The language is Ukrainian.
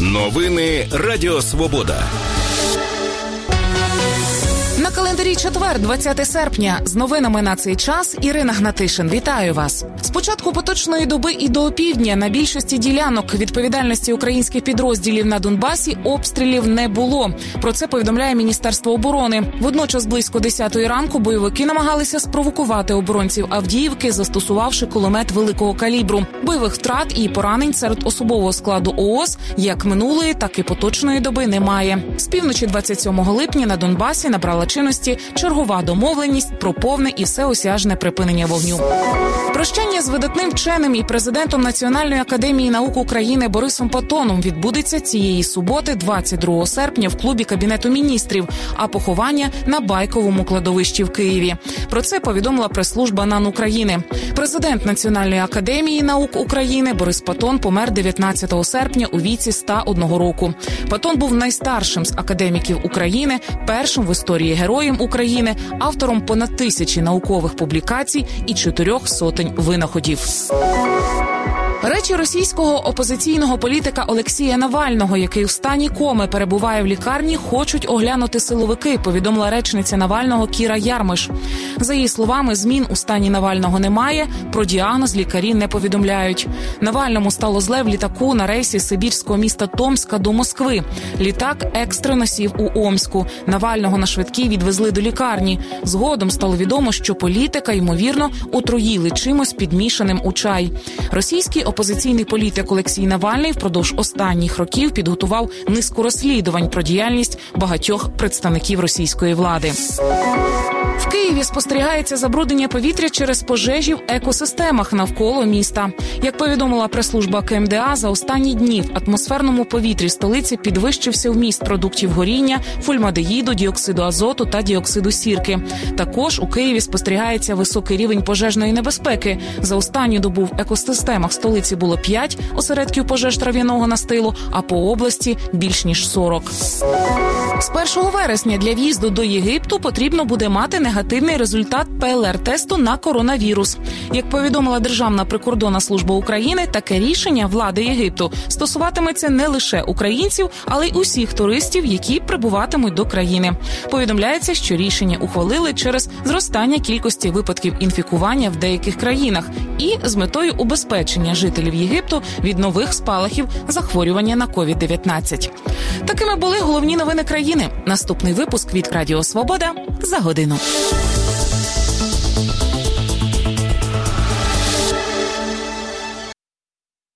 Новини Радіо Свобода. На календарі четвер, 20 серпня. З новинами на цей час Ірина Гнатишин. Вітаю вас. З початку поточної доби і до опівдня на більшості ділянок відповідальності українських підрозділів на Донбасі обстрілів не було. Про це повідомляє Міністерство оборони. Водночас близько 10-ї ранку бойовики намагалися спровокувати оборонців Авдіївки, застосувавши кулемет великого калібру. Бойових втрат і поранень серед особового складу ООС як минулої, так і поточної доби немає. З півночі 27 липня на Донбасі набрала чинності чергова домовленість про повне і всеосяжне припинення вогню. Прощання з видатним вченим і президентом Національної академії наук України Борисом Патоном відбудеться цієї суботи, 22 серпня, в клубі Кабінету міністрів, а поховання на Байковому кладовищі в Києві. Про це повідомила прес-служба НАН України. Президент Національної академії наук України Борис Патон помер 19 серпня у віці 101 року. Патон був найстаршим з академіків України, першим в історії Героєм України, автором понад 1000 наукових публікацій і 400 винаходів. Речі російського опозиційного політика Олексія Навального, який у стані коми перебуває в лікарні, хочуть оглянути силовики, повідомила речниця Навального Кіра Ярмиш. За її словами, змін у стані Навального немає, про діагноз лікарі не повідомляють. Навальному стало зле в літаку на рейсі сибірського міста Томська до Москви. Літак екстрено сів у Омську. Навального на швидкій відвезли до лікарні. Згодом стало відомо, що політика, ймовірно, отруїли чимось підмішаним у чай. Російський опозиційний політик Олексій Навальний впродовж останніх років підготував низку розслідувань про діяльність багатьох представників російської влади. В Києві спостерігається забруднення повітря через пожежі в екосистемах навколо міста. Як повідомила прес-служба КМДА, за останні дні в атмосферному повітрі столиці підвищився вміст продуктів горіння, фульмадеїду, діоксиду азоту та діоксиду сірки. Також у Києві спостерігається високий рівень пожежної небезпеки. За останню добу в екосистемах столиці було 5 осередків пожеж трав'яного настилу, а по області більш ніж 40. З 1 вересня для в'їзду до Єгипту потрібно буде мати негативний результат ПЛР-тесту на коронавірус. Як повідомила Державна прикордонна служба України, таке рішення влади Єгипту стосуватиметься не лише українців, але й усіх туристів, які прибуватимуть до країни. Повідомляється, що рішення ухвалили через зростання кількості випадків інфікування в деяких країнах і з метою убезпечення жителів Єгипту від нових спалахів захворювання на COVID-19. Такими були головні новини країни. Наступний випуск від Радіо Свобода за годину.